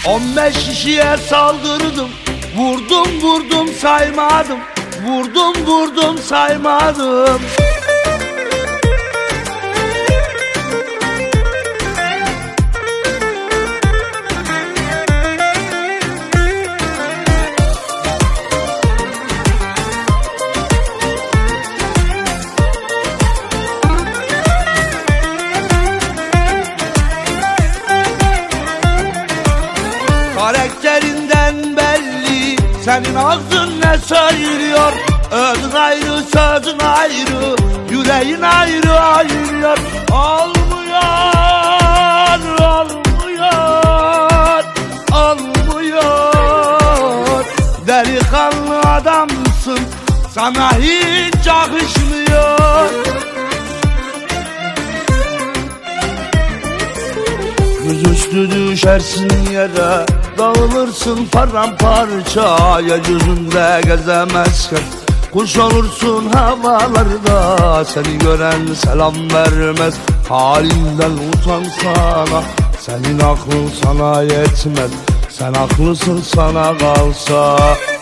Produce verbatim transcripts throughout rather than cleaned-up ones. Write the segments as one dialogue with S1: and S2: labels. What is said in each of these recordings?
S1: On beş kişiye saldırdım, vurdum vurdum saymadım, vurdum vurdum saymadım. Karakterinden belli, senin ağzın ne sayılıyor? Ödün ayrı, sözün ayrı, yüreğin ayrı ayırıyor. Olmuyor, olmuyor, olmuyor. Delikanlı adamsın, sana hiç yakışmıyor. Yüzüstü düşersin yere, dağılırsın paramparça. Yeryüzünde gezemezken kuş olursun havalarda. Seni gören selam vermez, halinden utansana. Senin aklın sana yetmez, sen haklısın sana kalsa.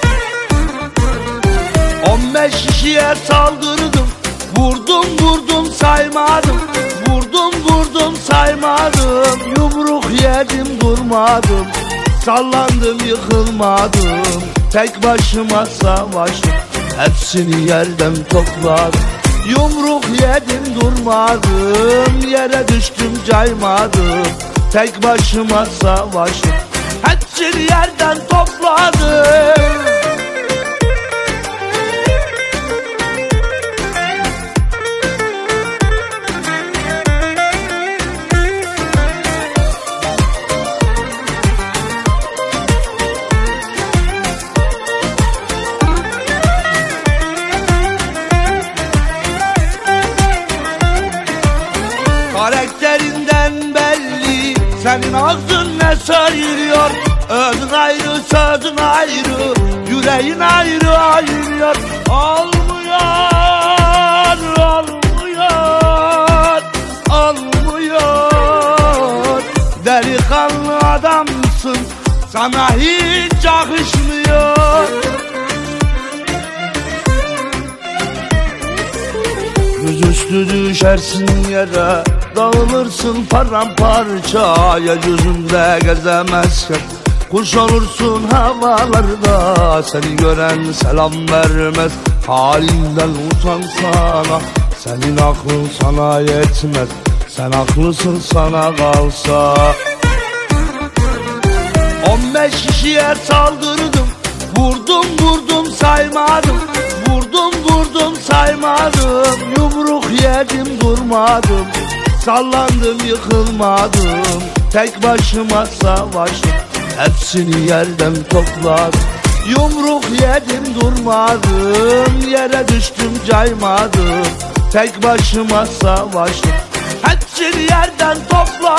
S1: On beş kişiye saldırdım, vurdum vurdum saymadım, vurdum vurdum saymadım. Yumruk yedim durmadım, sallandım yıkılmadım. Tek başıma savaştım, hepsini yerden topladım. Yumruk yedim durmadım, yere düştüm caymadım. Tek başıma savaştım, hepsini yerden topladım. Karakterinden belli, senin ağzın ne sayılıyor? Ödün ayrı, sözün ayrı, yüreğin ayrı ayırıyor. Olmuyor, olmuyor, olmuyor. Delikanlı adamsın, sana hiç yakışmıyor. Yüzüstü düşersin yere, dağılırsın paramparça. Yeryüzünde gezemezken kuş olursun havalarda. Seni gören selam vermez, halinden utansana. Senin aklın sana yetmez, sen haklısın sana kalsa. On beş kişiye saldırdım, vurdum vurdum saymadım, vurdum vurdum saymadım. Yumruk yedim durmadım, sallandım yıkılmadım. Tek başıma savaştım, hepsini yerden topladım. Yumruk yedim durmadım, yere düştüm caymadım. Tek başıma savaştım, hepsini yerden topladım.